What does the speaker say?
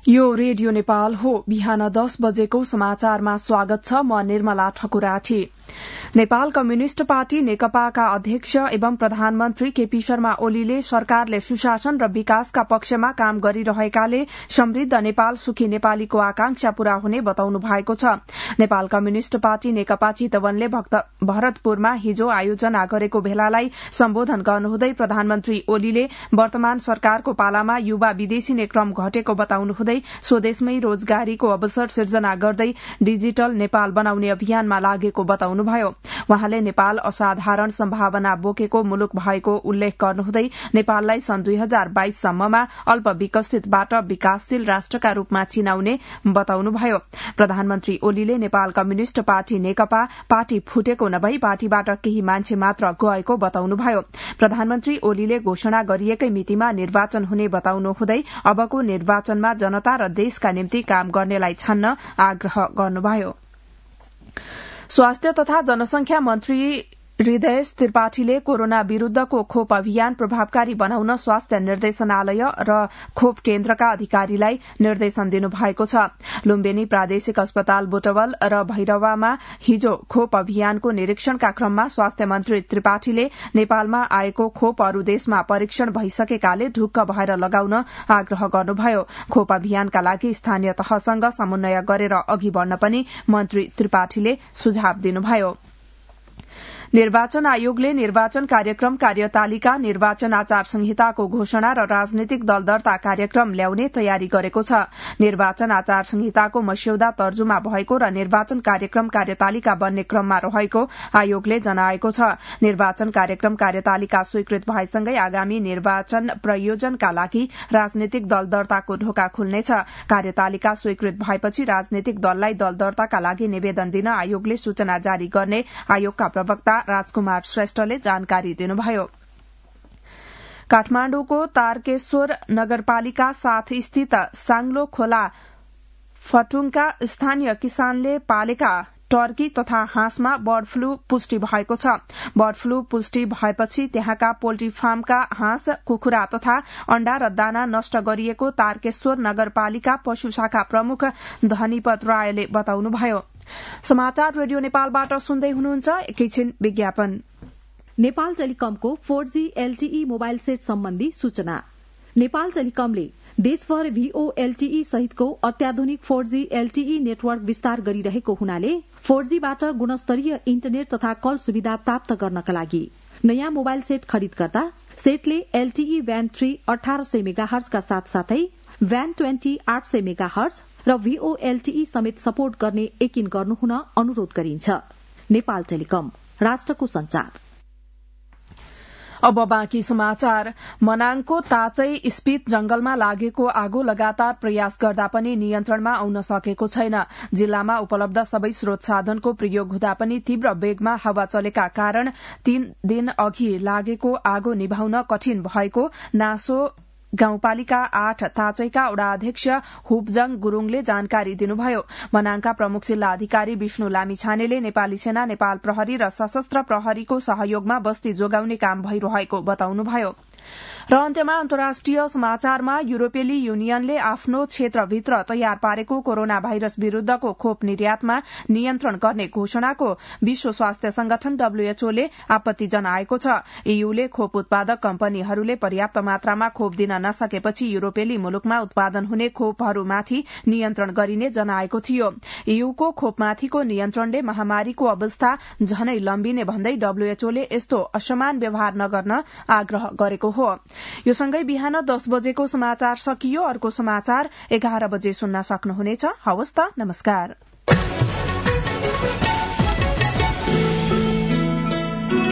यो रेडियो नेपाल हो। बिहान 10 बजेको समाचारमा स्वागत छ। म निर्मला ठकुराठी। नेपाल कम्युनिष्ट पार्टी नेकपाका अध्यक्ष एवं प्रधानमन्त्री केपी शर्मा ओलीले सरकारले सुशासन र विकासका पक्षमा काम गरिरहेकाले समृद्ध नेपाल सुखी नेपालीको आकांक्षा पूरा हुने बताउनु भएको छ। नेपाल कम्युनिष्ट पार्टी नेकपा चितवनले भरतपुरमा हिजो आयोजना गरेको भेलालाई सम्बोधन गर्नुहुँदै प्रधानमन्त्री ओलीले वर्तमान सरकारको पालामा युवा विदेशिने क्रम घटेको बताउनुहुँदै स्वदेशमै रोजगारीको अवसर सिर्जना गर्दै डिजिटल नेपाल बनाउने अभियानमा लागेको बताउनुभयो। वहाँले नेपाल असाधारण सम्भावना बोकेको मुलुक भएको उल्लेख गर्नुहुँदै नेपाललाई सन् 2022 सम्ममा अल्प विकसितबाट विकासशील राष्ट्रका रूपमा चिनाउने बताउनुभयो। प्रधानमन्त्री ओलीले नेपाल कम्युनिष्ट पार्टी नेकपा पार्टी फुटेको नभई पार्टीबाट केही मान्छे मात्र गएको बताउनुभयो। प्रधानमन्त्री ओलीले घोषणा गरिएकै मितिमा निर्वाचन हुने बताउनुहुँदै अबको निर्वाचनमा जनता र देशका निम्ति काम गर्नेलाई छान्न आग्रह गर्नुभयो। स्वास्थ्य तथा जनसंख्या मन्त्री हृदय त्रिपाठीले कोरोना विरूद्धको खोप अभियान प्रभावकारी बनाउन स्वास्थ्य निर्देशनालय र खोप केन्द्रका अधिकारीलाई निर्देशन दिनुभएको छ। लुम्बिनी प्रादेशिक अस्पताल बुटवल र भैरवामा हिजो खोप अभियानको निरीक्षणका क्रममा स्वास्थ्य मन्त्री त्रिपाठीले नेपालमा आएको खोप अरू देशमा परीक्षण भइसकेकाले ढुक्क भएर लगाउन आग्रह गर्नुभयो। खोप अभियानका लागि स्थानीय तहसँग समन्वय गरेर अघि बढ़न पनि मन्त्री त्रिपाठीले सुझाव दिनुभयो। निर्वाचन आयोगले निर्वाचन कार्यक्रम कार्यतालिका निर्वाचन आचार संहिताको घोषणा र राजनीतिक दल दर्ता कार्यक्रम ल्याउने तयारी गरेको छ। निर्वाचन आचार संहिताको मस्यौदा तर्जुमा भएको र निर्वाचन कार्यक्रम कार्यतालिका बन्ने क्रममा रहेको आयोगले जनाएको छ। निर्वाचन कार्यक्रम कार्यतालिका स्वीकृत भएसँगै आगामी निर्वाचन प्रयोजनका लागि राजनीतिक दल दर्ताको ढोका खुल्नेछ। कार्यतालिका स्वीकृत भएपछि राजनीतिक दललाई दल दर्ताका लागि निवेदन दिन आयोगले सूचना जारी गर्ने आयोगका प्रवक्ता राजकुमार श्रेष्ठले जानकारी दिनुभयो। काठमाण्डुको तारकेश्वर नगरपालिका 7 स्थित साङ्लो खोला फटुङका स्थानीय किसानले पालेका टर्की तथा हाँसमा बर्ड फ्लू पुष्टि भएको छ। बर्ड फ्लू पुष्टि भएपछि त्यहाँका पोल्ट्री फार्मका हाँस, कुखुरा तथा अण्डा र दाना नष्ट गरिएको तारकेश्वर नगरपालिका पशु शाखा प्रमुख धनीपत रायले बताउनुभयो। समाचार रेडियो नेपालबाट सुन्दै हुनुहुन्छ। एकैछिन विज्ञापन। नेपाल टेलिकमको 4G LTE मोबाइल सेट सम्बन्धी सूचना। नेपाल टेलिकमले देशभर VOLTE सहितको अत्याधुनिक 4G LTE नेटवर्क विस्तार गरिरहेको हुनाले 4Gबाट गुणस्तरीय इन्टरनेट तथा कल सुविधा प्राप्त गर्नका लागि नयाँ मोबाइल सेट खरिद गर्दा सेटले LTE ब्यान्ड 3 1800 मेगाहर्ज का साथसाथै ब्यान्ड 20 800 मेगाहर्ज र VOLTE समेत सपोर्ट गर्ने यकिन गर्नुहुन अनुरोध गरिन्छ। नेपाल टेलिकम, राष्ट्रको संचार। अब बाँकी समाचार। मनाङको ताचै स्पीत जंगलमा लागेको आगो लगातार प्रयास गर्दा पनि नियन्त्रणमा आउन सकेको छैन। जिल्लामा उपलब्ध सबै स्रोत साधनको प्रयोग हुँदा पनि तीव्र वेगमा हावा चलेका कारण 3 दिन अघि लागेको आगो निभाउन कठिन भएको नासो गाउँपालिका 8 ताचैका वडा अध्यक्ष हुपजङ गुरूङले जानकारी दिनुभयो। मनाङका प्रमुख जिल्ला अधिकारी विष्णु लामिछानेले नेपाली सेना, नेपाल प्रहरी र सशस्त्र प्रहरीको सहयोगमा बस्ती जोगाउने काम भइरहेको बताउनुभयो। र अन्त्यमा अन्तर्राष्ट्रिय समाचारमा युरोपेली युनियनले आफ्नो क्षेत्रभित्र तयार पारेको कोरोना भाइरस विरूद्धको खोप निर्यातमा नियन्त्रण गर्ने घोषणाको विश्व स्वास्थ्य संगठन WHOले आपत्ति जनाएको छ। EUले खोप उत्पादक कम्पनीहरूले पर्याप्त मात्रामा खोप दिन नसकेपछि युरोपेली मुलुकमा उत्पादन हुने खोपहरूमाथि नियन्त्रण गरिने जनाएको थियो। EUको खोपमाथिको नियन्त्रणले महामारीको अवस्था झनै लम्बिने भन्दै WHOले यस्तो असमान व्यवहार नगर्न आग्रह गरेको हो। यो सँगै बिहान 10 बजेको समाचार सकियो। अर्को समाचार 11 बजे सुन्न सक्नुहुनेछ। हवस् त, नमस्कार।